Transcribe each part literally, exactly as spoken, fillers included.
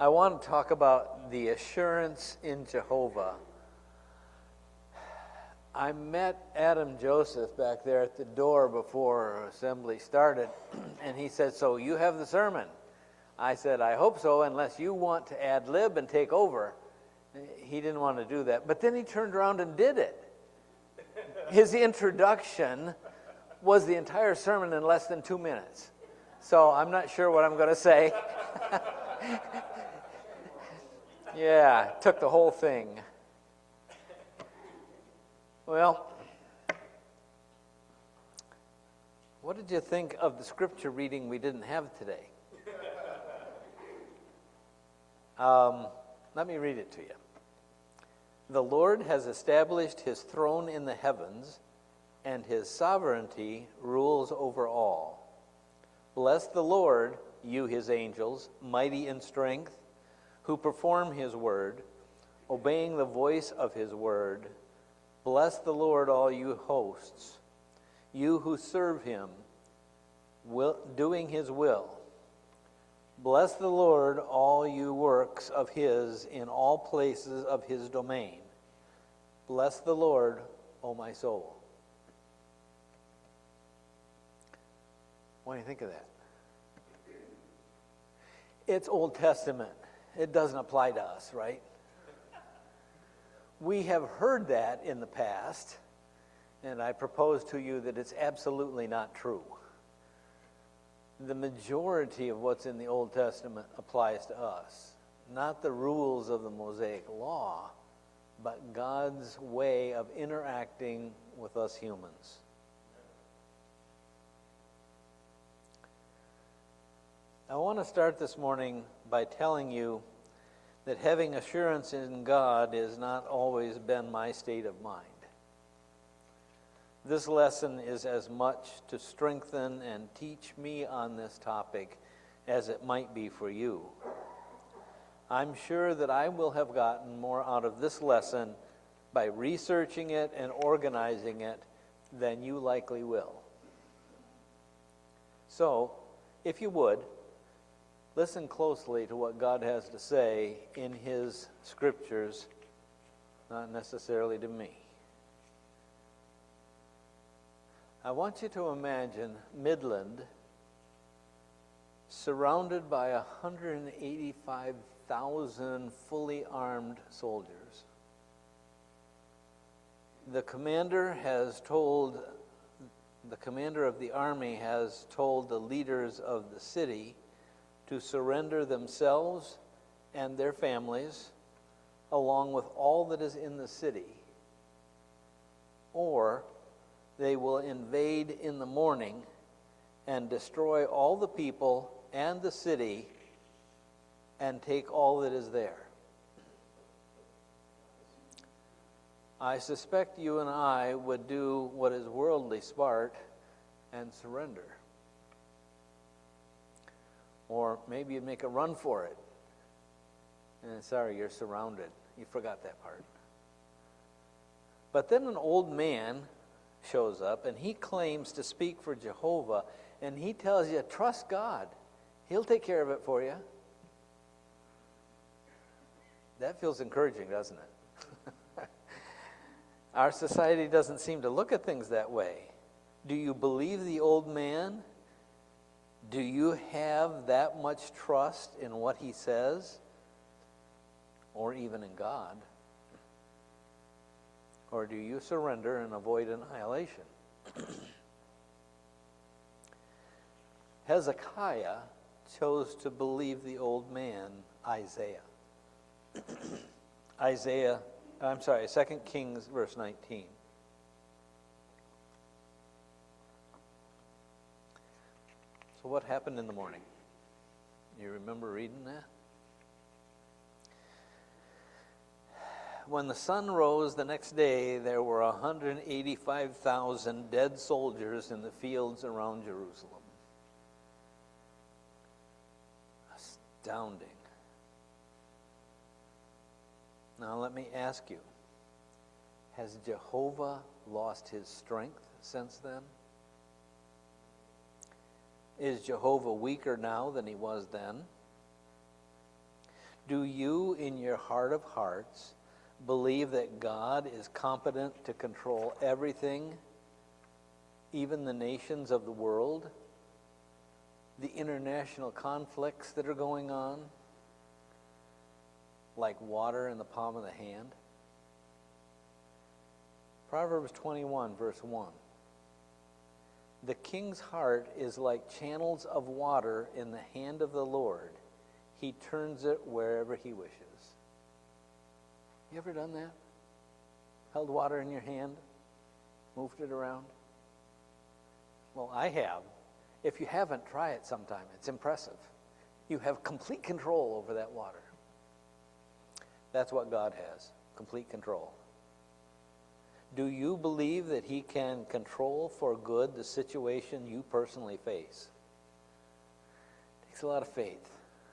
I want to talk about the assurance in Jehovah. I met Adam Joseph back there at the door before assembly started, and he said, "So you have the sermon?" I said, "I hope so, unless you want to ad lib and take over." He didn't want to do that, but then he turned around and did it. His introduction was the entire sermon in less than two minutes. So I'm not sure what I'm going to say. Yeah, took the whole thing. Well, what did you think of the scripture reading we didn't have today? Um, let me read it to you. The Lord has established his throne in the heavens, and his sovereignty rules over all. Bless the Lord, you his angels, mighty in strength, who perform his word, obeying the voice of his word. Bless the Lord, all you hosts, you who serve him, will, doing his will. Bless the Lord, all you works of his in all places of his domain. Bless the Lord, O my soul. What do you think of that? It's Old Testament. It doesn't apply to us, right? We have heard that in the past, and I propose to you that it's absolutely not true. The majority of what's in the Old Testament applies to us. Not the rules of the Mosaic Law, but God's way of interacting with us humans. I want to start this morning by telling you that having assurance in God has not always been my state of mind. This lesson is as much to strengthen and teach me on this topic as it might be for you. I'm sure that I will have gotten more out of this lesson by researching it and organizing it than you likely will. So, if you would, listen closely to what God has to say in his scriptures, not necessarily to me. I want you to imagine Midland surrounded by one hundred eighty-five thousand fully armed soldiers. The commander has told, the commander of the army has told the leaders of the city to surrender themselves and their families along with all that is in the city, or they will invade in the morning and destroy all the people and the city and take all that is there. I suspect you and I would do what is worldly smart and surrender. Or maybe you'd make a run for it. And sorry, you're surrounded. You forgot that part. But then an old man shows up, and he claims to speak for Jehovah, and he tells you, trust God. He'll take care of it for you. That feels encouraging, doesn't it? Our society doesn't seem to look at things that way. Do you believe the old man? Do you have that much trust in what he says? Or even in God? Or do you surrender and avoid annihilation? Hezekiah chose to believe the old man, Isaiah. Isaiah, I'm sorry, Second Kings, verse nineteen. So what happened in the morning? You remember reading that? When the sun rose the next day, there were one hundred eighty-five thousand dead soldiers in the fields around Jerusalem. Astounding. Now let me ask you, has Jehovah lost his strength since then? Is Jehovah weaker now than he was then? Do you, in your heart of hearts, believe that God is competent to control everything, even the nations of the world, the international conflicts that are going on, like water in the palm of the hand? Proverbs twenty-one, verse one. The king's heart is like channels of water in the hand of the Lord. He turns it wherever he wishes. You ever done that? Held water in your hand? Moved it around? Well, I have. If you haven't, try it sometime. It's impressive. You have complete control over that water. That's what God has, complete control. Do you believe that he can control for good the situation you personally face? It takes a lot of faith.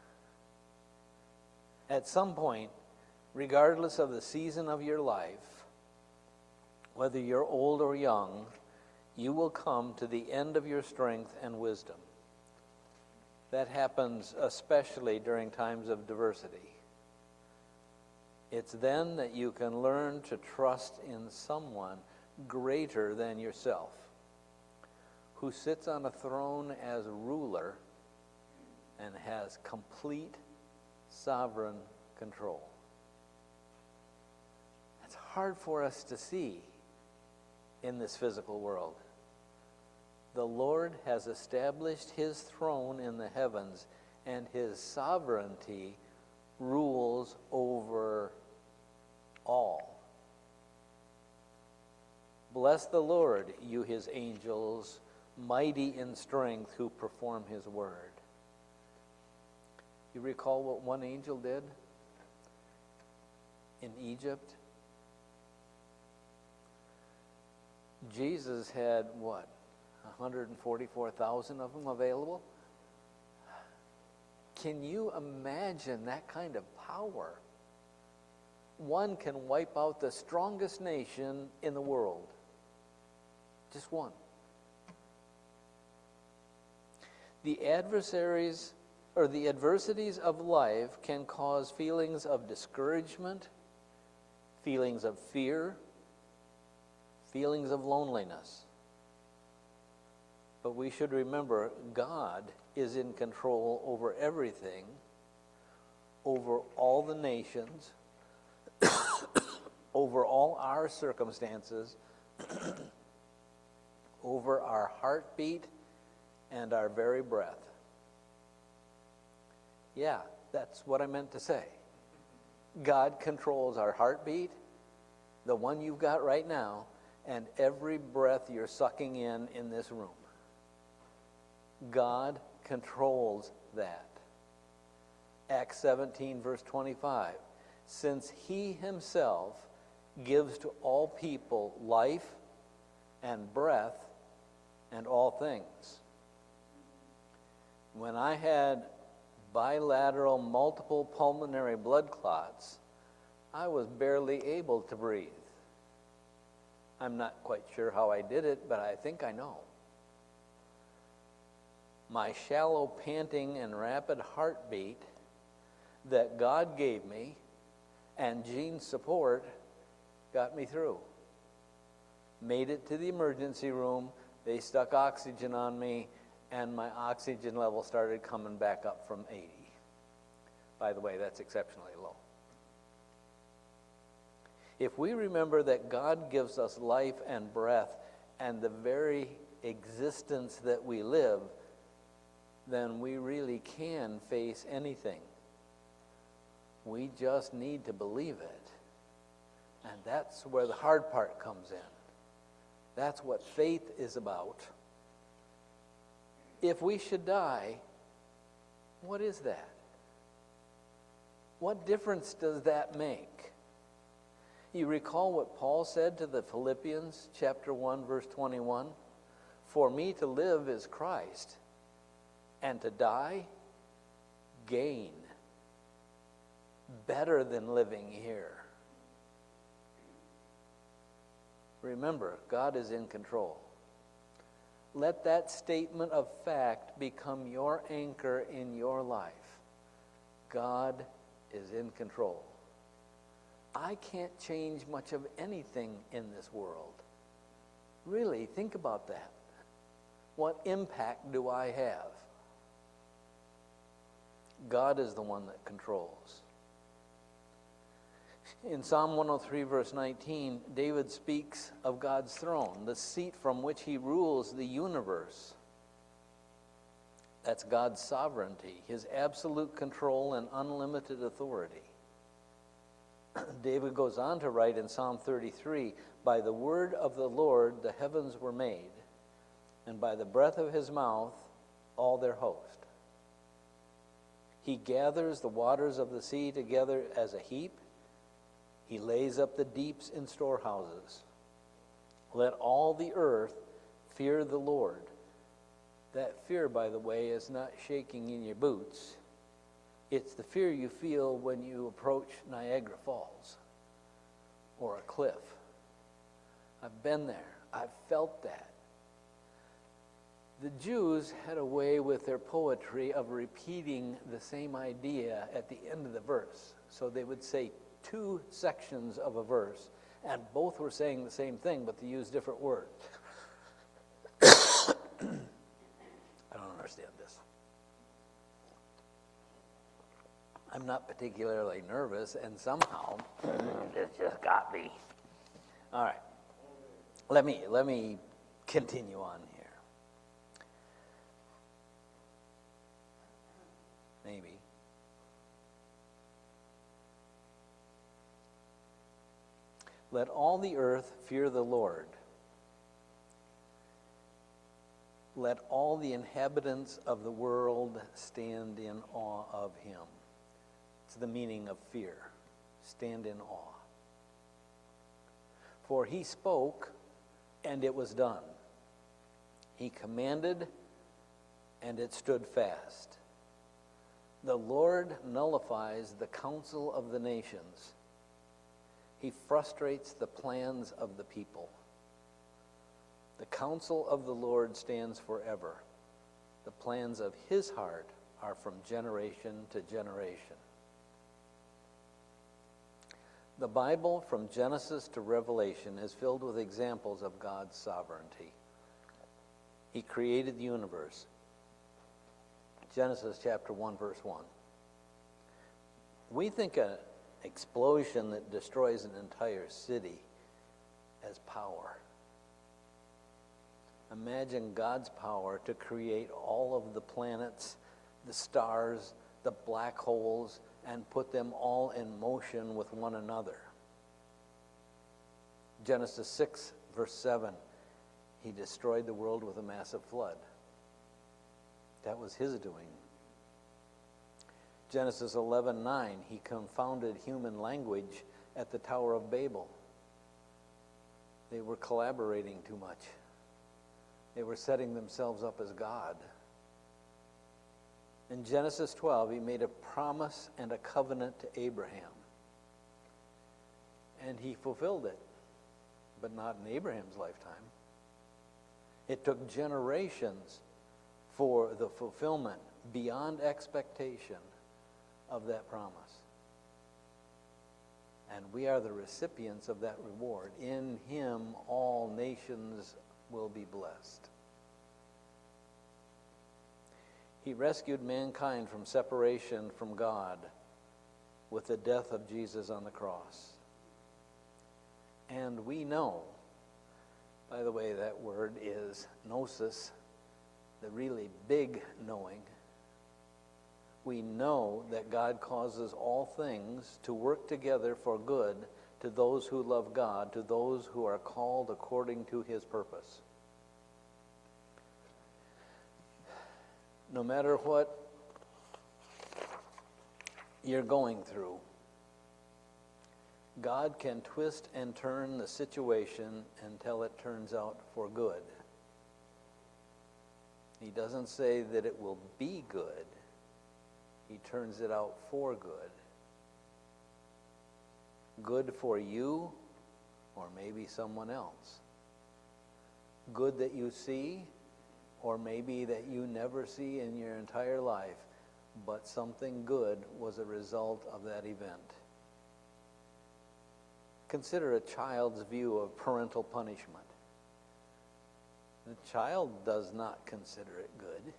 At some point, regardless of the season of your life, whether you're old or young, you will come to the end of your strength and wisdom. That happens especially during times of adversity. It's then that you can learn to trust in someone greater than yourself, who sits on a throne as ruler and has complete sovereign control. It's hard for us to see in this physical world. The Lord has established his throne in the heavens, and his sovereignty rules over all. Bless the Lord, you his angels, mighty in strength, who perform his word. You recall what one angel did in Egypt? Jesus had, what, one hundred forty-four thousand of them available? Can you imagine that kind of power? One can wipe out the strongest nation in the world. Just one. The adversaries or the adversities of life can cause feelings of discouragement, feelings of fear, feelings of loneliness. But we should remember God is in control over everything, over all the nations, over all our circumstances, over our heartbeat and our very breath. Yeah, that's what I meant to say. God controls our heartbeat, the one you've got right now, and every breath you're sucking in in this room. God controls that. Acts seventeen, verse twenty-five. Since he himself gives to all people life and breath and all things. When I had bilateral multiple pulmonary blood clots, I was barely able to breathe. I'm not quite sure how I did it, but I think I know. My shallow panting and rapid heartbeat that God gave me and Gene's support got me through. Made it to the emergency room. They stuck oxygen on me, and my oxygen level started coming back up from eighty. By the way, that's exceptionally low. If we remember that God gives us life and breath and the very existence that we live, then we really can face anything. We just need to believe it. And that's where the hard part comes in. That's what faith is about. If we should die, what is that? What difference does that make? You recall what Paul said to the Philippians, chapter one, verse twenty-one? For me to live is Christ, and to die, gain. Better than living here. Remember, God is in control. Let that statement of fact become your anchor in your life. God is in control. I can't change much of anything in this world. Really, think about that. What impact do I have? God is the one that controls. In Psalm one oh three, verse nineteen, David speaks of God's throne, the seat from which he rules the universe. That's God's sovereignty, his absolute control and unlimited authority. David goes on to write in Psalm thirty-three, by the word of the Lord the heavens were made, and by the breath of his mouth all their host. He gathers the waters of the sea together as a heap. He lays up the deeps in storehouses. Let all the earth fear the Lord. That fear, by the way, is not shaking in your boots. It's the fear you feel when you approach Niagara Falls or a cliff. I've been there. I've felt that. The Jews had a way with their poetry of repeating the same idea at the end of the verse. So they would say two sections of a verse, and both were saying the same thing, but they used different words. I don't understand this. I'm not particularly nervous, and somehow it just got me. All right. Let me let me continue on here. Maybe. Let all the earth fear the Lord. Let all the inhabitants of the world stand in awe of him. It's the meaning of fear. Stand in awe. For he spoke, and it was done. He commanded, and it stood fast. The Lord nullifies the counsel of the nations. He frustrates the plans of the people. The counsel of the Lord stands forever. The plans of his heart are from generation to generation. The Bible, from Genesis to Revelation, is filled with examples of God's sovereignty. He created the universe. Genesis chapter one, verse one. We think an explosion that destroys an entire city as power. Imagine God's power to create all of the planets, the stars, the black holes, and put them all in motion with one another. Genesis six, verse seven, he destroyed the world with a massive flood. That was his doing. Genesis eleven nine, he confounded human language at the Tower of Babel. They were collaborating too much. They were setting themselves up as God. In Genesis twelve, he made a promise and a covenant to Abraham. And he fulfilled it, but not in Abraham's lifetime. It took generations for the fulfillment beyond expectation of that promise. And we are the recipients of that reward. In him, all nations will be blessed. He rescued mankind from separation from God with the death of Jesus on the cross. And we know, by the way, that word is gnosis, the really big knowing. We know that God causes all things to work together for good to those who love God, to those who are called according to his purpose. No matter what you're going through, God can twist and turn the situation until it turns out for good. He doesn't say that it will be good. He turns it out for good. Good for you or maybe someone else. Good that you see or maybe that you never see in your entire life. but something good was a result of that event. Consider a child's view of parental punishment. The child does not consider it good,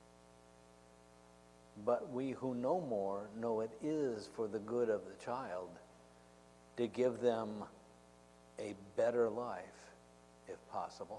but we who know more know it is for the good of the child to give them a better life, if possible.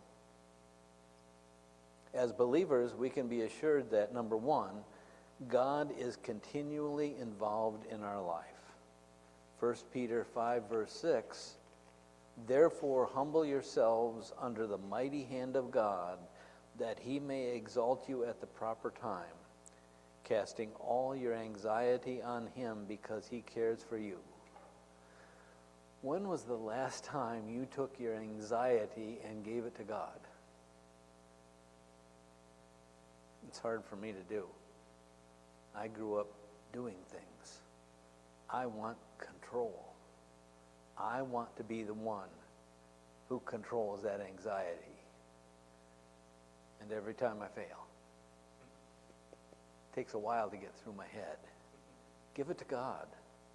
As believers, we can be assured that, number one, God is continually involved in our life. First Peter five, verse six, therefore humble yourselves under the mighty hand of God, that he may exalt you at the proper time, casting all your anxiety on him because he cares for you. When was the last time you took your anxiety and gave it to God? It's hard for me to do. I grew up doing things. I want control. I want to be the one who controls that anxiety. And every time I fail. It takes a while to get through my head. Give it to God.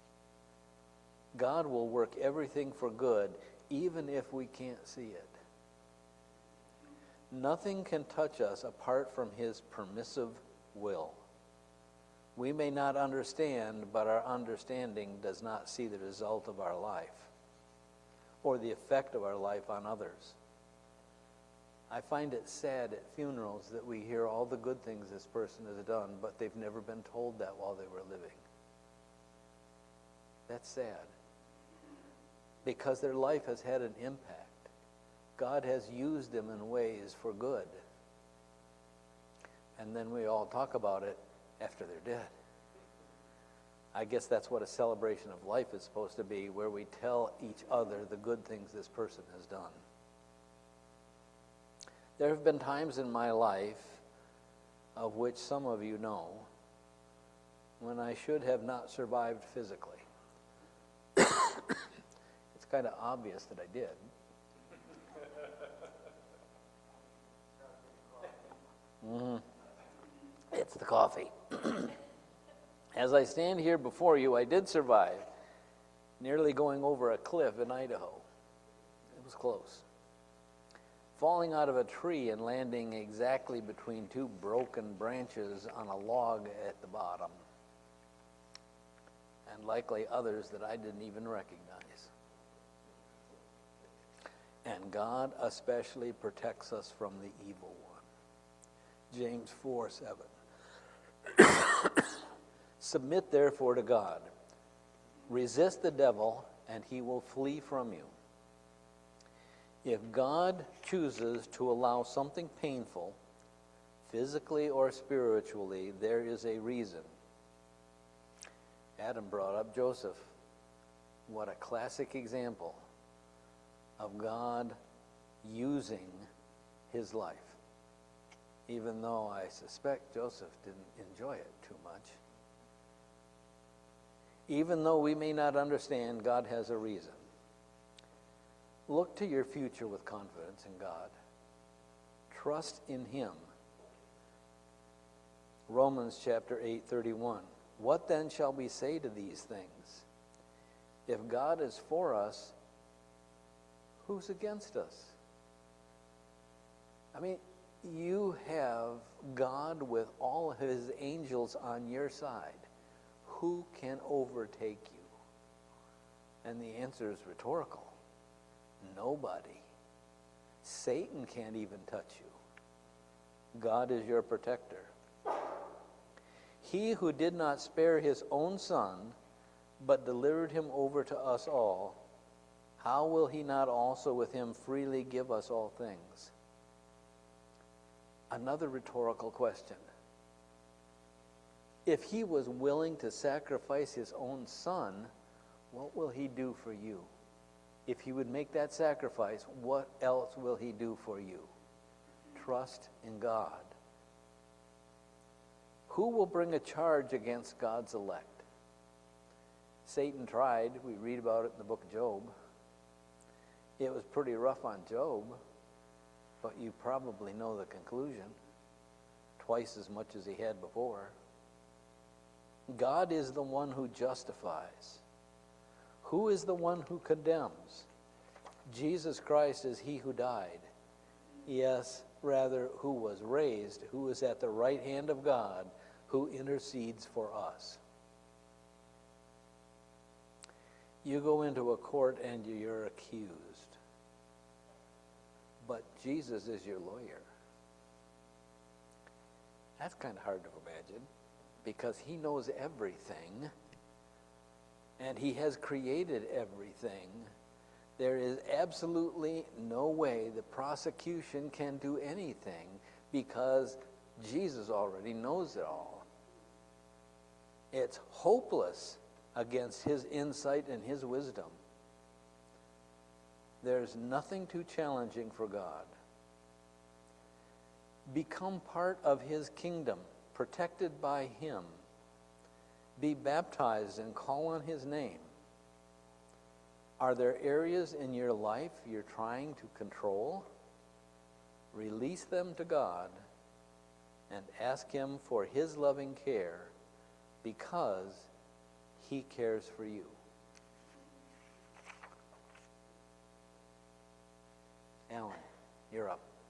God will work everything for good, even if we can't see it. Nothing can touch us apart from his permissive will. We may not understand, but our understanding does not see the result of our life or the effect of our life on others. I find it sad at funerals that we hear all the good things this person has done, but they've never been told that while they were living. That's sad. Because their life has had an impact. God has used them in ways for good. And then we all talk about it after they're dead. I guess that's what a celebration of life is supposed to be, where we tell each other the good things this person has done. There have been times in my life, of which some of you know, when I should have not survived physically. It's kind of obvious that I did. Mm-hmm. It's the coffee. As I stand here before you, I did survive nearly going over a cliff in Idaho. It was close. Falling out of a tree and landing exactly between two broken branches on a log at the bottom. And likely others that I didn't even recognize. And God especially protects us from the evil one. James four seven. Submit therefore to God. Resist the devil, and he will flee from you. If God chooses to allow something painful, physically or spiritually, there is a reason. Adam brought up Joseph. What a classic example of God using his life. Even though I suspect Joseph didn't enjoy it too much. Even though we may not understand, God has a reason. Look to your future with confidence in God. Trust in him. Romans chapter eight thirty-one. What then shall we say to these things? If God is for us, who's against us? I mean, you have God with all his angels on your side. Who can overtake you? And the answer is rhetorical. Nobody. Satan can't even touch you. God is your protector. He who did not spare his own son, but delivered him over to us all, how will he not also with him freely give us all things? Another rhetorical question. If he was willing to sacrifice his own son, what will he do for you? If he would make that sacrifice, what else will he do for you? Trust in God. Who will bring a charge against God's elect? Satan tried. We read about it in the book of Job. It was pretty rough on Job, but you probably know the conclusion. Twice as much as he had before. God is the one who justifies. Who is the one who condemns? Jesus Christ is he who died. Yes, rather, who was raised, who is at the right hand of God, who intercedes for us. You go into a court and you're accused. But Jesus is your lawyer. That's kind of hard to imagine because he knows everything and he has created everything. There is absolutely no way the prosecution can do anything because Jesus already knows it all. It's hopeless against his insight and his wisdom. There's nothing too challenging for God. Become part of his kingdom, protected by him. Be baptized and call on his name. Are there areas in your life you're trying to control? Release them to God and ask him for his loving care because he cares for you. Alan, you're up.